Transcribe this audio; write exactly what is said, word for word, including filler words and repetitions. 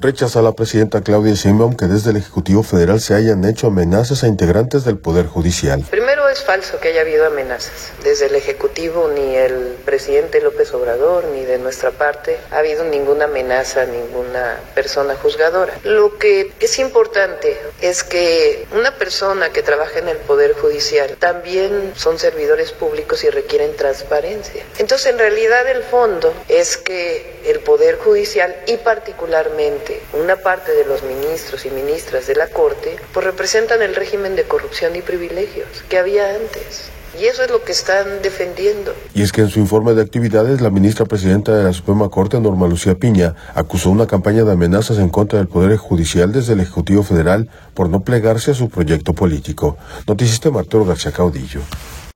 Rechaza la presidenta Claudia Sheinbaum que desde el Ejecutivo Federal se hayan hecho amenazas a integrantes del Poder Judicial. Primero, es falso que haya habido amenazas. Desde el Ejecutivo, ni el presidente López Obrador, ni de nuestra parte, ha habido ninguna amenaza a ninguna persona juzgadora. Lo que es importante es que una persona que trabaja en el Poder Judicial también son servidores públicos y requieren transparencia. Entonces, en realidad, el fondo es que el Poder Judicial y particularmente una parte de los ministros y ministras de la Corte, pues representan el régimen de corrupción y privilegios que había antes. Y eso es lo que están defendiendo. Y es que en su informe de actividades, la ministra presidenta de la Suprema Corte, Norma Lucía Piña, acusó una campaña de amenazas en contra del Poder Judicial desde el Ejecutivo Federal por no plegarse a su proyecto político. Noticias de Arturo García Caudillo.